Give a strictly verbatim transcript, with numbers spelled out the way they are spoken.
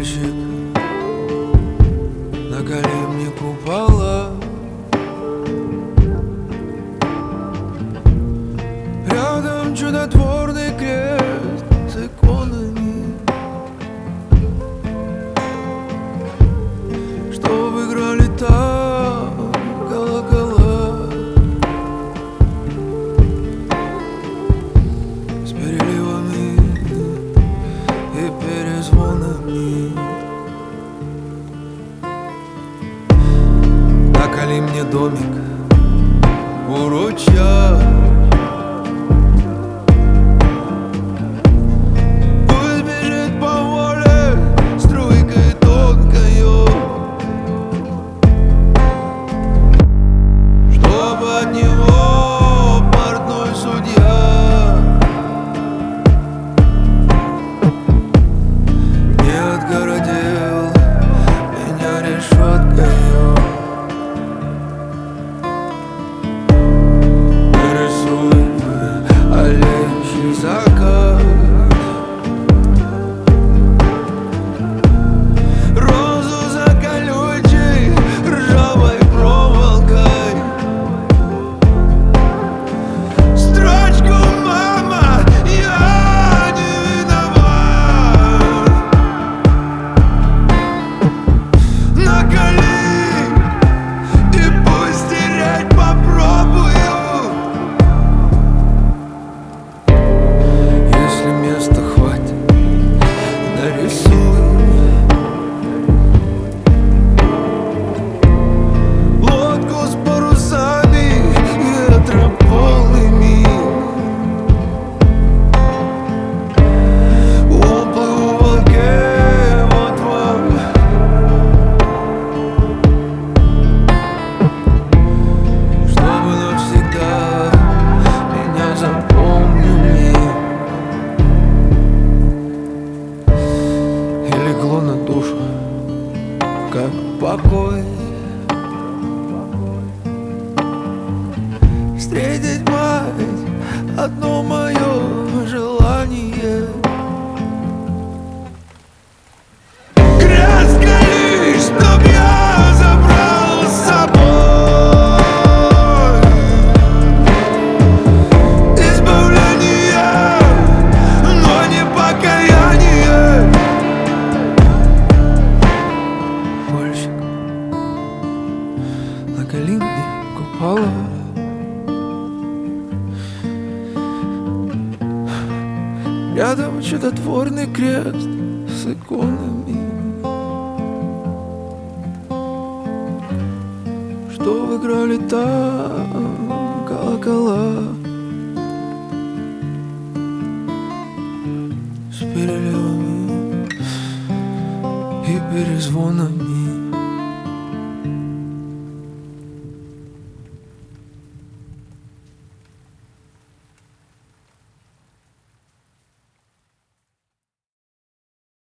Мальчик на колени купола, рядом чудотворный крест с иконами, что выиграли там колокола с переливами и перезвонами. Наколи мне домик у ручья, пусть бежит по воле струйкой тонкою, чтобы от него портной судья не отгородил меня решеткою. Олеющий закат, розу за колючей ржавой проволокой, строчку «Мама, я не виноват» наколи и пусть стереть попробую. Места хватит, нарисуй лодку с парусами и ветрополными. Уплыву в волке, вот вам, чтобы навсегда меня запомнили. Легло на душу, как покой, встретить мать — одно мое желание. Крест гони, чтоб я забрал с собой избавление, но не покаяние. Мальчик на колени купола, рядом чудотворный крест с иконами, что выиграли там колокола с переливами и перезвонами.